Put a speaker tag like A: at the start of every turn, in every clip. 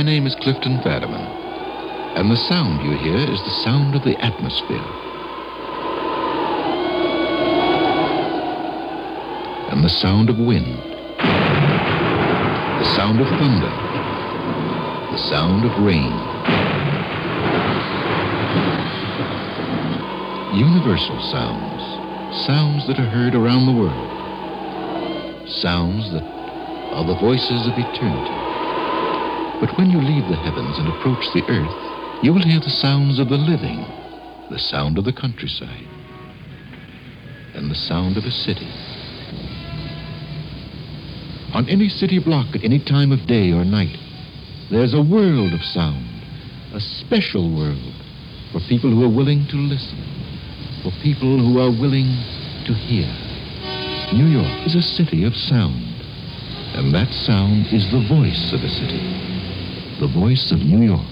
A: name is Clifton Fadiman, and the sound you hear is the sound of the atmosphere. And the sound of wind, the sound of thunder, the sound of rain. Universal sounds, sounds that are heard around the world, sounds that are the voices of eternity. But when you leave the heavens and approach the earth, you will hear the sounds of the living, the sound of the countryside, and the sound of a city. On any city block at any time of day or night, there's a world of sound, a special world for people who are willing to listen, for people who are willing to hear. New York is a city of sound, and that sound is the voice of a city. The voice of New York.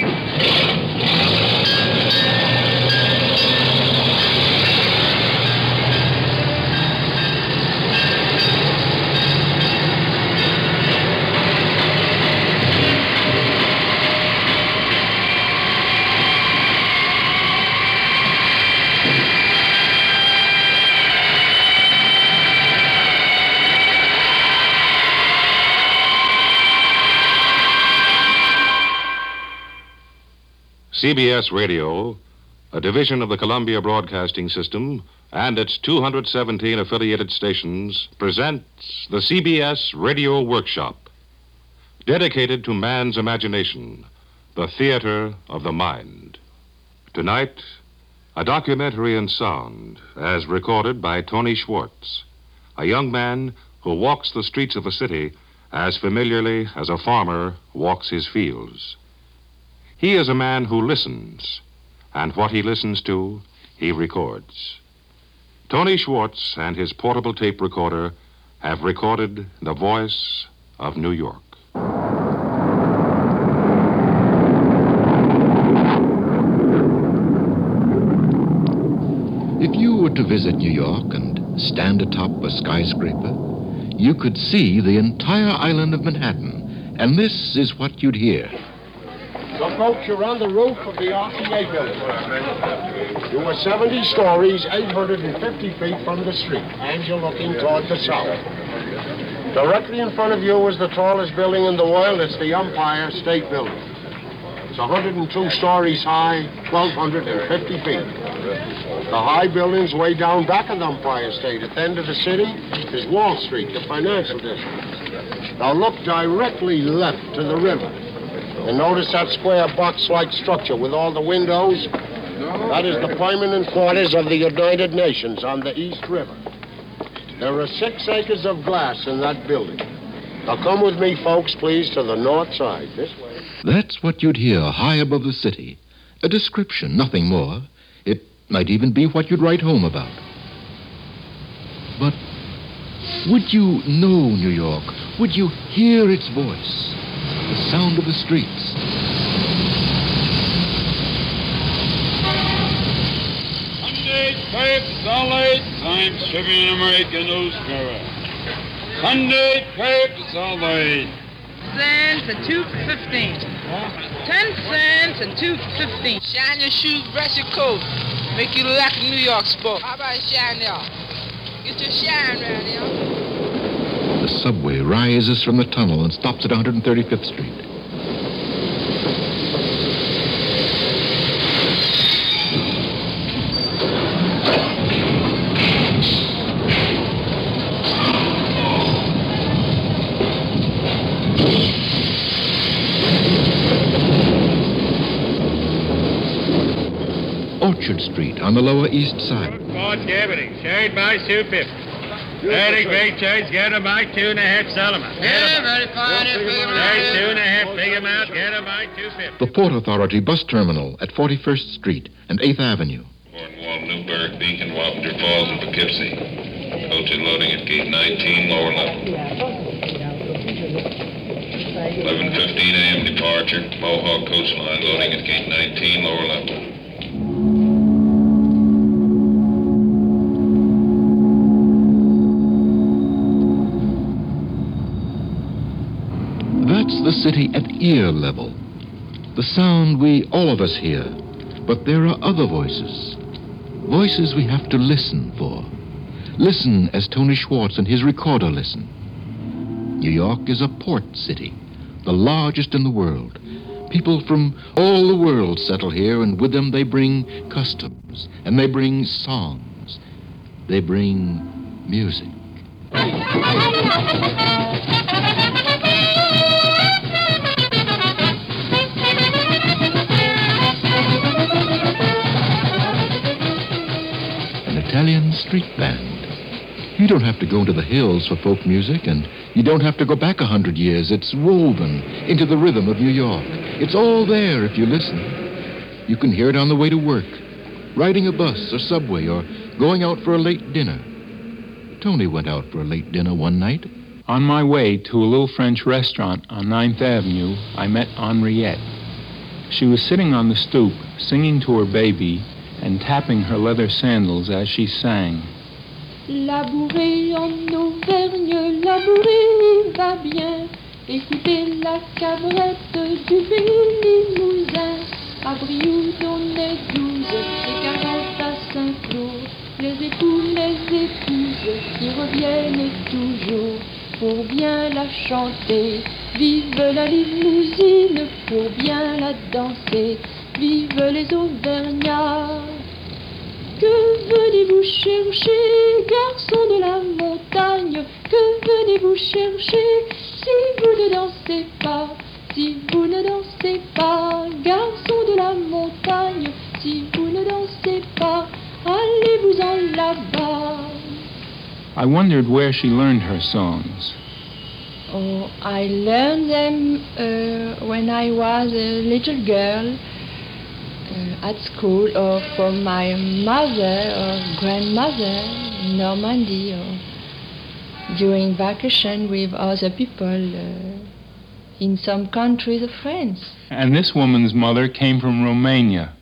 B: CBS Radio, a division of the Columbia Broadcasting System, and its 217 affiliated stations, presents the CBS Radio Workshop, dedicated to man's imagination, the theater of the mind. Tonight, a documentary in sound, as recorded by Tony Schwartz, a young man who walks the streets of a city as familiarly as a farmer walks his fields. He is a man who listens, and what he listens to, he records. Tony Schwartz and his portable tape recorder have recorded the voice of New York.
A: If you were to visit New York and stand atop a skyscraper, you could see the entire island of Manhattan, and this is what you'd hear.
C: So, folks, you're on the roof of the RCA building. You are 70 stories, 850 feet from the street, and you're looking toward the south. Directly in front of you is the tallest building in the world. It's the Empire State Building. It's 102 stories high, 1,250 feet. The high buildings way down back of the Empire State. At the end of the city is Wall Street, the financial district. Now look directly left to the river. And notice that square box-like structure with all the windows? That is the permanent quarters of the United Nations on the East River. There are 6 acres of glass in that building. Now come with me, folks, please, to the north side. This way.
A: That's what you'd hear high above the city. A description, nothing more. It might even be what you'd write home about. But would you know New York? Would you hear its voice? The sound of the streets.
D: Sunday papers all 8 times Tribune American newspaper. Sunday papers all 8
E: cents and 2 for 15. 10 cents and 2 for 15. Shine your shoes, brush your coat. Make you look like a New York sport. How about shine there? Get your shine around here.
A: The subway rises from the tunnel and stops at 135th Street. Orchard Street on the Lower East Side.
D: Sports gambling, shared by 250. Very great church, get them by 2.5 settlement.
E: Yeah, very fine.
D: There's 2.5, big amount, get them by 250.
A: The Port Authority bus terminal at 41st Street and 8th Avenue.
F: Cornwall, Newburgh, Beacon, Wappinger Falls, and Poughkeepsie. Coaches loading at gate 19, lower level. 11:15 a.m. departure. Mohawk coach line loading at gate 19, lower level.
A: That's the city at ear level. The sound we, all of us, hear. But there are other voices. Voices we have to listen for. Listen as Tony Schwartz and his recorder listen. New York is a port city, the largest in the world. People from all the world settle here, and with them they bring customs, and they bring songs. They bring music. An Italian street band. You don't have to go into the hills for folk music, and you don't have to go back 100 years. It's woven into the rhythm of New York. It's all there if you listen. You can hear it on the way to work, riding a bus or subway, or going out for a late dinner. Tony went out for a late dinner one night.
G: On my way to a little French restaurant on 9th Avenue, I met Henriette. She was sitting on the stoop, singing to her baby and tapping her leather sandals as she sang.
H: Labourer en Auvergne, labourer va bien. Écoutez la cabrette du vieux Limousin. À Brioude on est 12 et 40 à Saint-Cloud. Les époux, les épouses qui reviennent toujours pour bien la chanter. Vive la limousine pour bien la danser. Vive les Auvergnats. Que venez-vous chercher, garçons de la montagne? Que venez-vous chercher si vous ne dansez pas? Si vous ne dansez pas, garçons de la montagne, si vous ne dansez pas, allez-vous-en là-bas.
G: I wondered where she learned her songs.
H: Oh, I learned them when I was a little girl. At school, or from my mother or grandmother in Normandy, or during vacation with other people in some countries of France.
G: And this woman's mother came from Romania.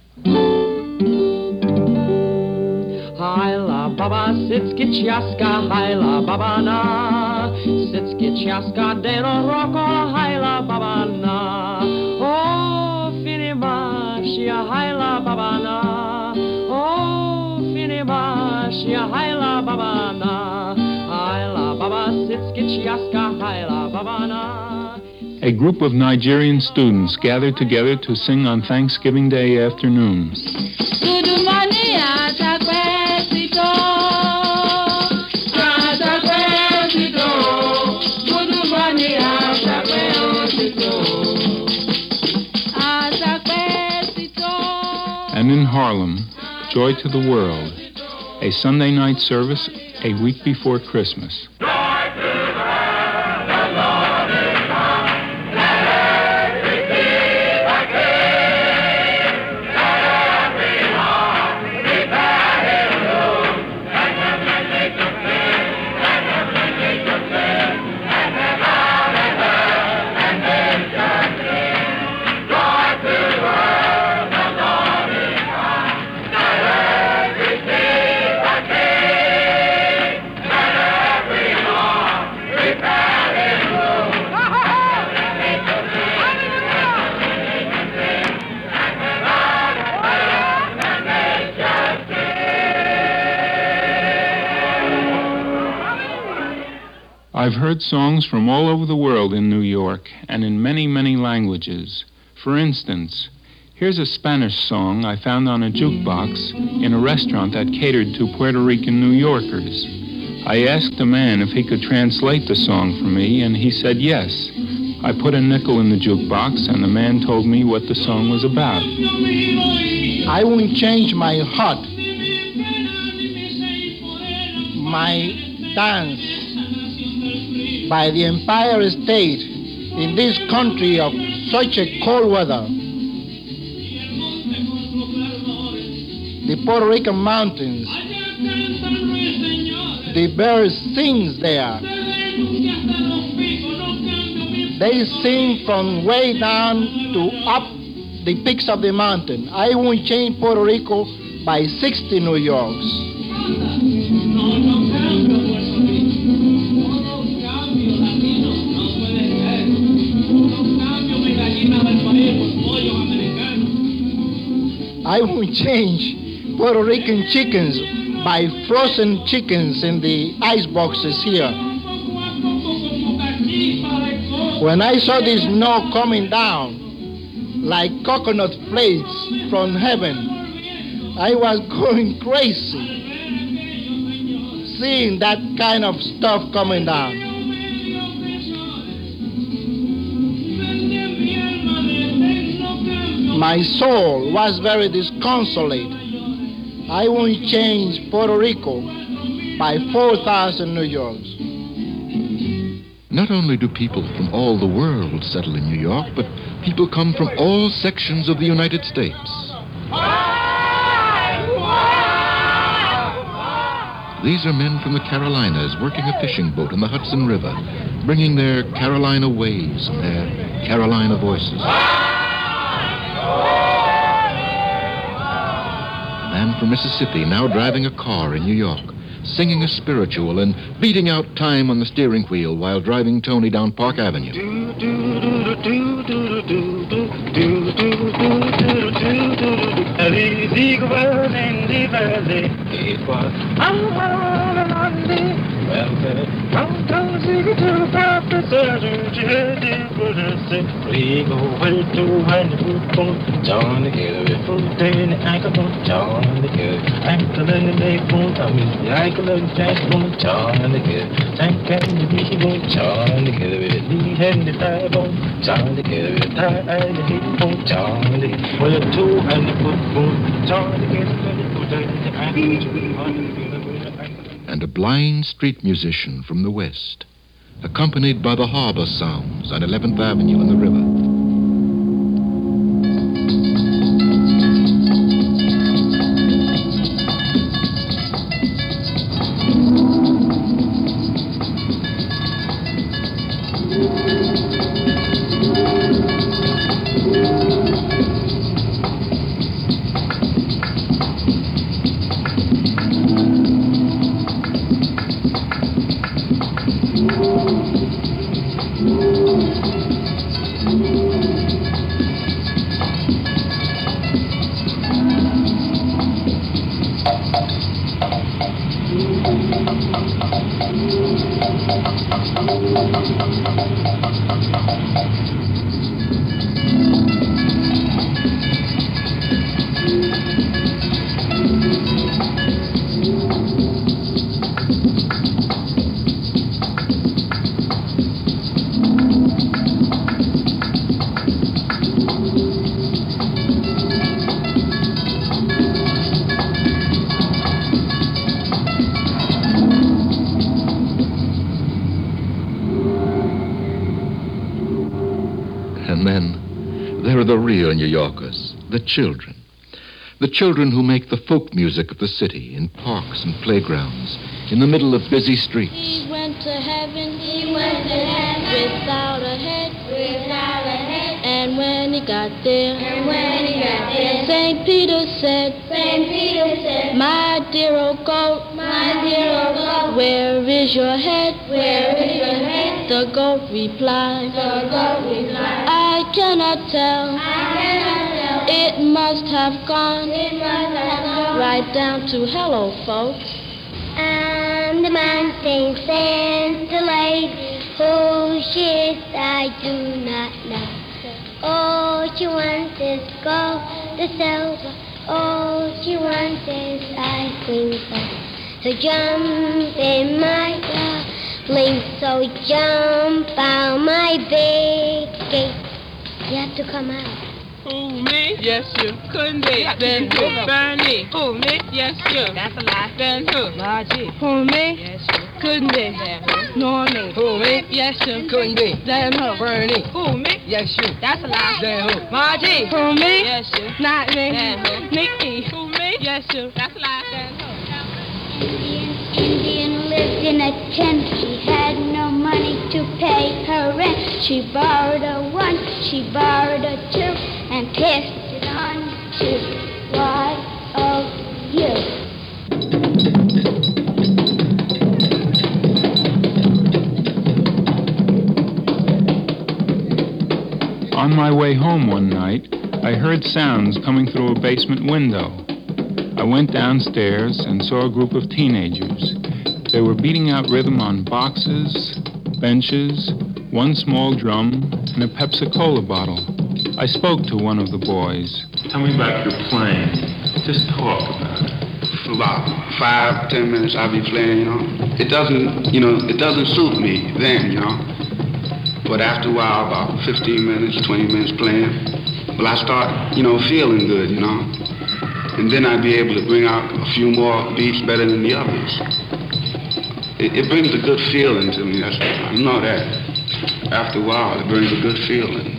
I: Haila baba sitski chiaska, haila baba na, sitski chiaska de roko, haila baba na. Oh, finima, shia haila baba na. Oh, finima, shia haila baba na. Haila baba sitski chiaska, haila baba na.
G: A group of Nigerian students gathered together to sing on Thanksgiving Day afternoon. And in Harlem, Joy to the World, a Sunday night service a week before Christmas. I've heard songs from all over the world in New York and in many, many languages. For instance, here's a Spanish song I found on a jukebox in a restaurant that catered to Puerto Rican New Yorkers. I asked the man if he could translate the song for me, and he said yes. I put a nickel in the jukebox, and the man told me what the song was about.
J: I won't change my heart, my dance, by the Empire State in this country of such a cold weather. The Puerto Rican mountains, the birds sing there. They sing from way down to up the peaks of the mountain. I won't change Puerto Rico by 60 New Yorks. I won't change Puerto Rican chickens by frozen chickens in the ice boxes here. When I saw the snow coming down like coconut flakes from heaven, I was going crazy seeing that kind of stuff coming down. My soul was very disconsolate. I won't change Puerto Rico by 4,000 New Yorks.
A: Not only do people from all the world settle in New York, but people come from all sections of the United States. These are men from the Carolinas working a fishing boat in the Hudson River, bringing their Carolina ways and their Carolina voices. A man from Mississippi now driving a car in New York, singing a spiritual and beating out time on the steering wheel while driving Tony down Park Avenue. And a blind street musician from the West, accompanied by the harbor sounds on 11th Avenue and the river. And then there are the real New Yorkers, the children. The children who make the folk music of the city in parks and playgrounds, in the middle of busy streets.
H: He went to heaven, without a head, and when he got there, St. Peter said, my dear old goat, where is your head? The goat replied, I cannot tell. It must have gone right down to hello, folks.
K: And the man thinks Santa lady, who she is I do not know. All she wants is gold, the silver. All she wants is ice cream. So jump in my car, please. So jump out my big gate. You have to come out.
E: Who, me? Yes, you. Couldn't be. Then who? Bernie. Who, me? Yes, you. That's a lie. Then who? Margie. Who, me? Yes, you. Couldn't be. Then who? Norman. Who, me? Yes, you. Couldn't be. Then who? Bernie. Who, me? Yes, you. That's a lie. Then who? Margie. Who, me? Yes, you. Not me. Then who? Nikki. Who, me? Yes, you. That's a lie. Then who?
K: Indian lived in a tent. She had no money to pay her rent. She borrowed a one, she borrowed a two, and passed it on to Y-O-U.
G: On my way home one night, I heard sounds coming through a basement window. I went downstairs and saw a group of teenagers. They were beating out rhythm on boxes, benches, one small drum, and a Pepsi-Cola bottle. I spoke to one of the boys. Tell me about your playing. Just talk about it.
L: For about 5-10 minutes I'll be playing, It doesn't suit me then, But after a while, about 15 minutes, 20 minutes playing, well, I start, feeling good, And then I'd be able to bring out a few more beats better than the others. It brings a good feeling to me. You know that. After a while, it brings a good feeling.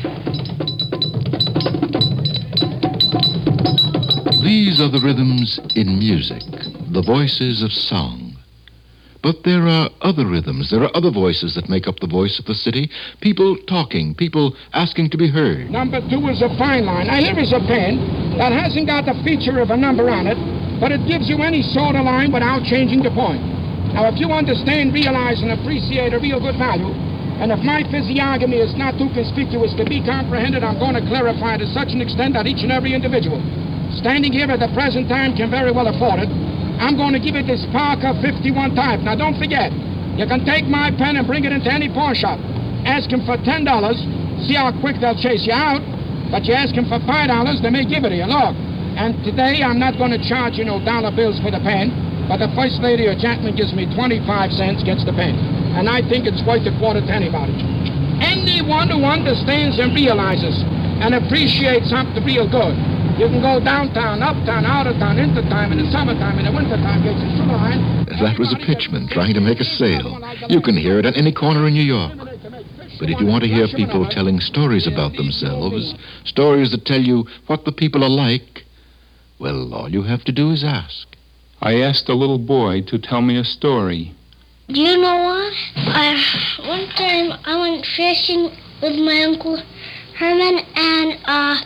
A: These are the rhythms in music, the voices of song. But there are other rhythms, there are other voices that make up the voice of the city. People talking, people asking to be heard.
M: Number 2 is a fine line. Now, here is a pen that hasn't got the feature of a number on it, but it gives you any sort of line without changing the point. Now, if you understand, realize, and appreciate a real good value, and if my physiognomy is not too conspicuous to be comprehended, I'm going to clarify to such an extent that each and every individual standing here at the present time can very well afford it. I'm going to give it this Parker 51 type. Now, don't forget, you can take my pen and bring it into any pawn shop. Ask them for $10, see how quick they'll chase you out. But you ask them for $5, they may give it to you. Look, and today I'm not going to charge you no dollar bills for the pen, but the first lady or gentleman gives me 25 cents, gets the pen. And I think it's worth a quarter to anybody. Anyone who understands and realizes and appreciates something real good. You can go downtown, uptown, out of town, into time, in the summertime, in the wintertime, get your sugar line.
A: That was a pitchman trying to make a sale. You can hear it at any corner in New York. But if you want to hear people telling stories about themselves, stories that tell you what the people are like, well, all you have to do is ask.
G: I asked a little boy to tell me a story.
K: Do you know what? One time I went fishing with my Uncle Herman, and,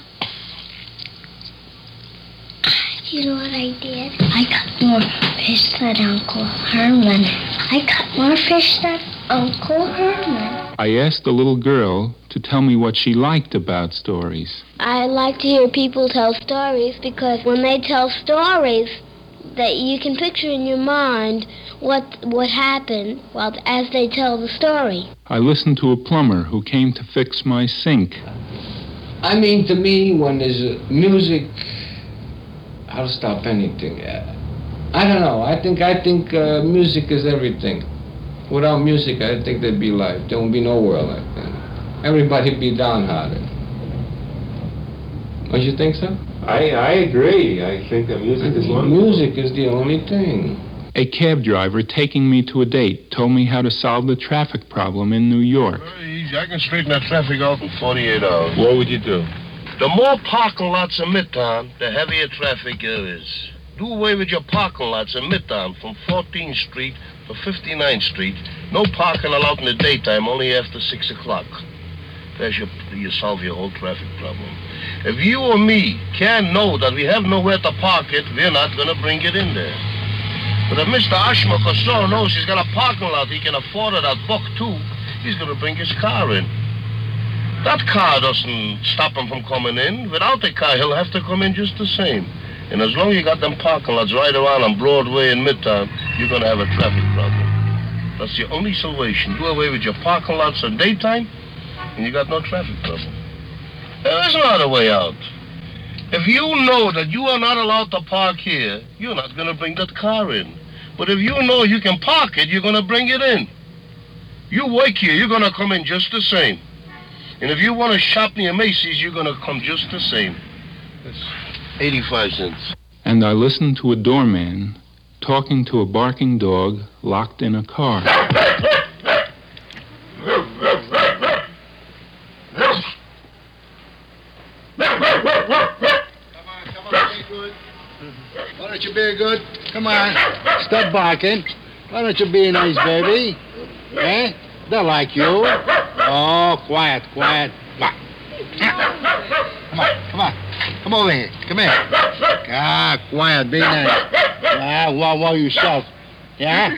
K: you know what I did? I caught more fish than Uncle Herman. I caught more fish than Uncle Herman.
G: I asked the little girl to tell me what she liked about stories.
K: I like to hear people tell stories because when they tell stories, that you can picture in your mind what happened as they tell the story.
G: I listened to a plumber who came to fix my sink.
N: I mean, to me, when there's music, I'll stop anything. I don't know. I think music is everything. Without music, I think there'd be life. There won't be no world, I think. Everybody'd be downhearted. Don't you think so?
O: I agree. I think that music is wonderful.
N: Music is the only thing.
G: A cab driver taking me to a date told me how to solve the traffic problem in New York.
C: Easy. I can straighten that traffic out in 48 hours.
O: What would you do?
C: The more parking lots in Midtown, the heavier traffic there is. Do away with your parking lots in Midtown from 14th Street to 59th Street. No parking allowed in the daytime, only after 6 o'clock. There's you solve your whole traffic problem. If you or me can't know that we have nowhere to park it, we're not going to bring it in there. But if Mr. Ashmak or so knows he's got a parking lot he can afford it at $1.2, he's going to bring his car in. That car doesn't stop him from coming in. Without the car, he'll have to come in just the same. And as long as you got them parking lots right around on Broadway in Midtown, you're going to have a traffic problem. That's your only solution. Do away with your parking lots in daytime, and you got no traffic problem. There is not a way out. If you know that you are not allowed to park here, you're not going to bring that car in. But if you know you can park it, you're going to bring it in. You work here, you're going to come in just the same. And if you want to shop near Macy's, you're going to come just the same. That's 85 cents.
G: And I listened to a doorman talking to a barking dog locked in a car.
J: Why don't you be good? Come on. Stop barking. Why don't you be a nice baby? Eh? They'll like you. Oh, quiet. Come on. Come over here. Come here. Ah, quiet. Be nice. Ah, whoa, yourself. Yeah?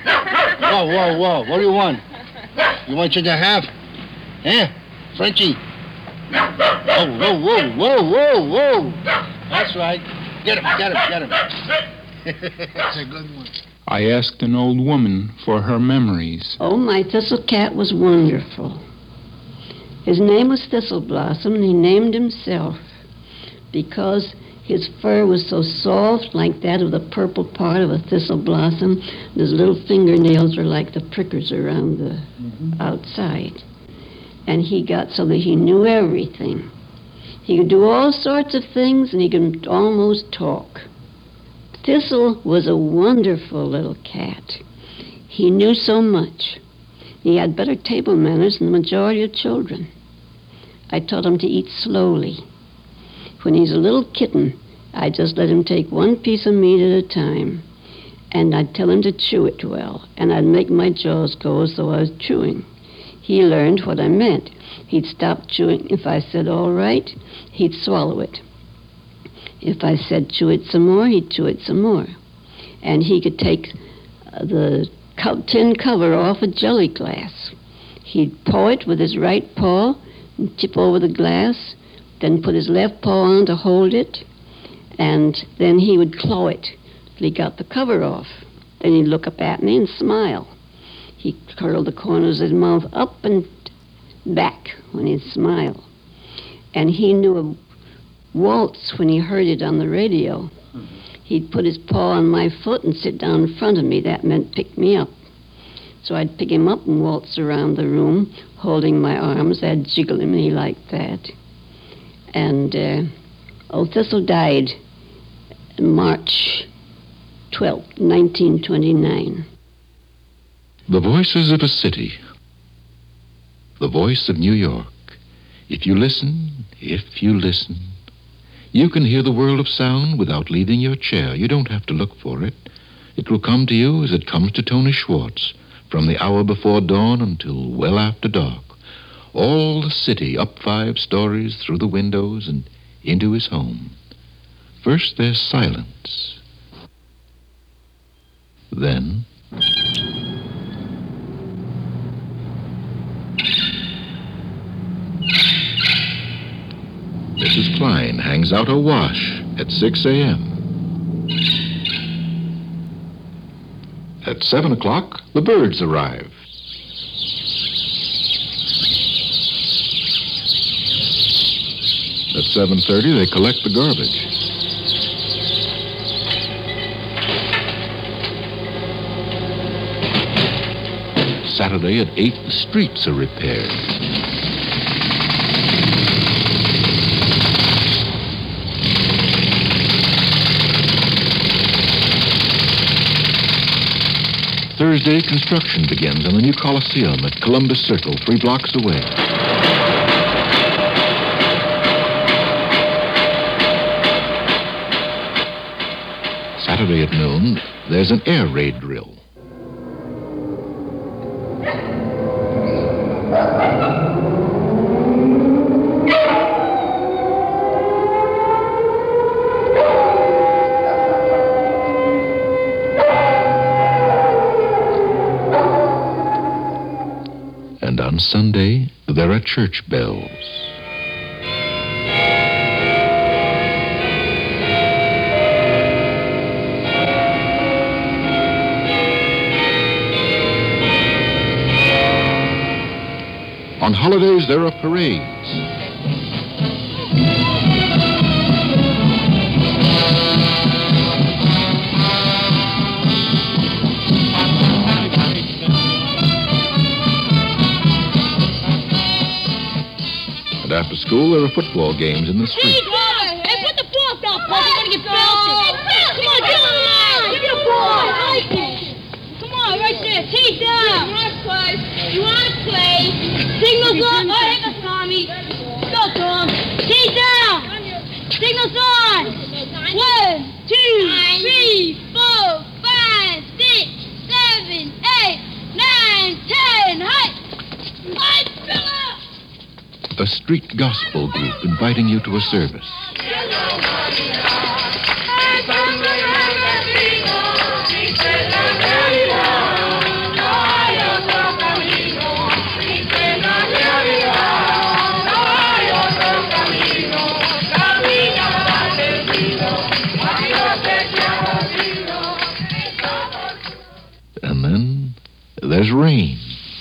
J: Whoa. What do you want? You want you to have? Eh? Frenchie. Whoa. That's right. Get him. That's a good one.
G: I asked an old woman for her memories.
P: Oh, my thistle cat was wonderful. His name was Thistle Blossom, and he named himself because his fur was so soft, like that of the purple part of a thistle blossom. And his little fingernails were like the prickers around the outside. And he got so that he knew everything. He could do all sorts of things, and he could almost talk. Thistle was a wonderful little cat. He knew so much. He had better table manners than the majority of children. I taught him to eat slowly. When he's a little kitten, I just let him take one piece of meat at a time, and I'd tell him to chew it well, and I'd make my jaws go as though I was chewing. He learned what I meant. He'd stop chewing. If I said, all right, he'd swallow it. If I said, chew it some more, he'd chew it some more. And he could take the tin cover off a jelly glass. He'd paw it with his right paw and tip over the glass, then put his left paw on to hold it, and then he would claw it till he got the cover off. Then he'd look up at me and smile. He curled the corners of his mouth up and back when he'd smile. And he knew a waltz when he heard it on the radio. He'd put his paw on my foot and sit down in front of me. That meant pick me up. So I'd pick him up and waltz around the room, holding my arms. I'd jiggle him, and he liked that. And Thistle died March 12th, 1929.
A: The voices of a city. The voice of New York. If you listen, you can hear the world of sound without leaving your chair. You don't have to look for it. It will come to you as it comes to Tony Schwartz, from the hour before dawn until well after dark. All the city up 5 stories through the windows and into his home. First there's silence. Then Mrs. Klein hangs out her wash at 6 a.m. At 7 o'clock, the birds arrive. At 7:30, they collect the garbage. Saturday at 8, the streets are repaired. Thursday, construction begins on the new Coliseum at Columbus Circle, 3 blocks away. Saturday at noon, there's an air raid drill. And on Sunday, there are church bells. On holidays, there are parades. And after school, there are football games in the street.
K: Hey, put the ball down, Paul. You're going to get belted. Come on, get on the line. Give me the ball. Come on, right there. Take down. You want to play? Signals on. Oh, hang on, Tommy. Go, Tom. Take down. Signals on. 1, 2, 3, 4, 5, 6, 7, 8, 9, 10. Hi, Philip.
A: A street gospel group inviting you to a service. there's rain.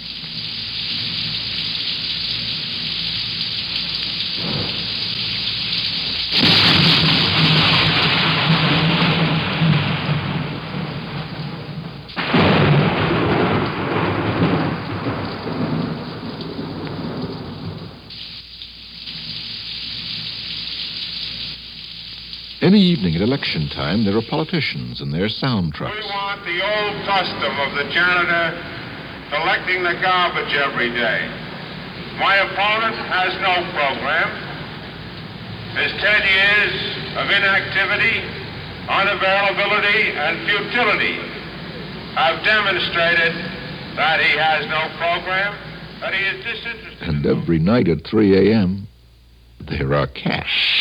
A: Any evening at election time, there are politicians and their sound trucks.
Q: We want the old custom of the janitor collecting the garbage every day. My opponent has no program. His 10 years of inactivity, unavailability, and futility have demonstrated that he has no program, that he is disinterested.
A: And every night at 3 a.m., there are cats.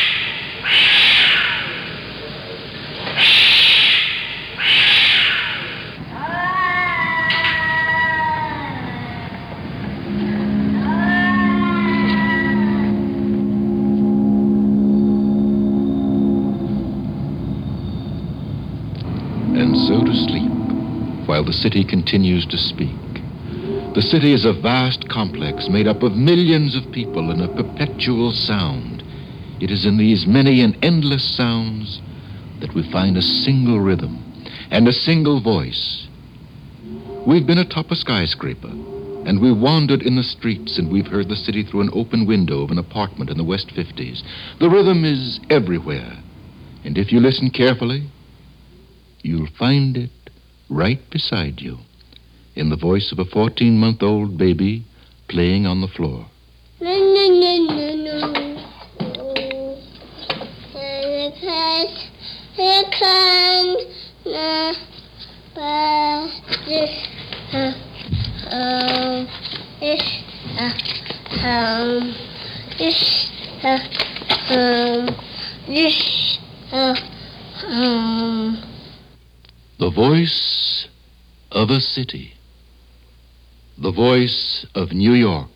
A: And so to sleep, while the city continues to speak. The city is a vast complex made up of millions of people in a perpetual sound. It is in these many and endless sounds that we find a single rhythm and a single voice. We've been atop a skyscraper, and we've wandered in the streets, and we've heard the city through an open window of an apartment in the West 50s. The rhythm is everywhere, and if you listen carefully, you'll find it right beside you, in the voice of a 14-month-old baby playing on the floor.
K: Here comes
A: the voice of a city. The voice of New York.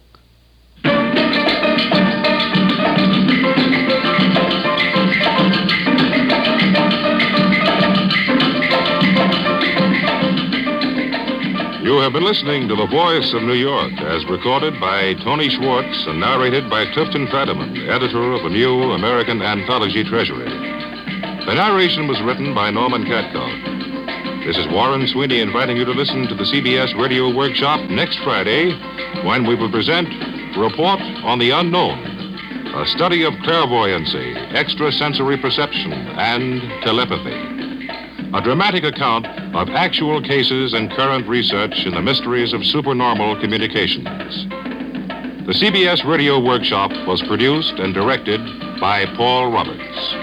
B: You have been listening to The Voice of New York, as recorded by Tony Schwartz and narrated by Clifton Fadiman, editor of the new American Anthology Treasury. The narration was written by Norman Katkoff. This is Warren Sweeney inviting you to listen to the CBS Radio Workshop next Friday, when we will present Report on the Unknown, a study of clairvoyancy, extrasensory perception, and telepathy. A dramatic account of actual cases and current research in the mysteries of supernormal communications. The CBS Radio Workshop was produced and directed by Paul Roberts.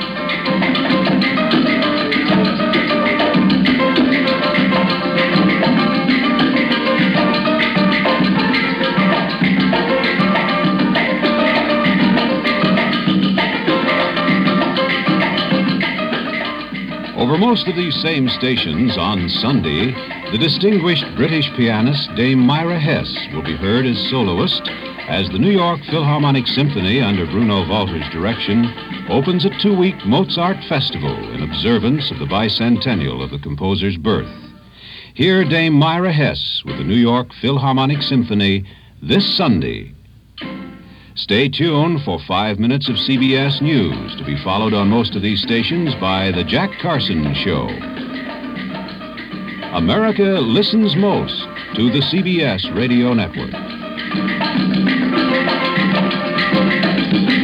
R: Over most of these same stations on Sunday, the distinguished British pianist Dame Myra Hess will be heard as soloist as the New York Philharmonic Symphony, under Bruno Walter's direction, opens a 2-week Mozart Festival in observance of the bicentennial of the composer's birth. Hear Dame Myra Hess with the New York Philharmonic Symphony this Sunday. Stay tuned for 5 minutes of CBS News, to be followed on most of these stations by The Jack Carson Show. America listens most to the CBS Radio Network.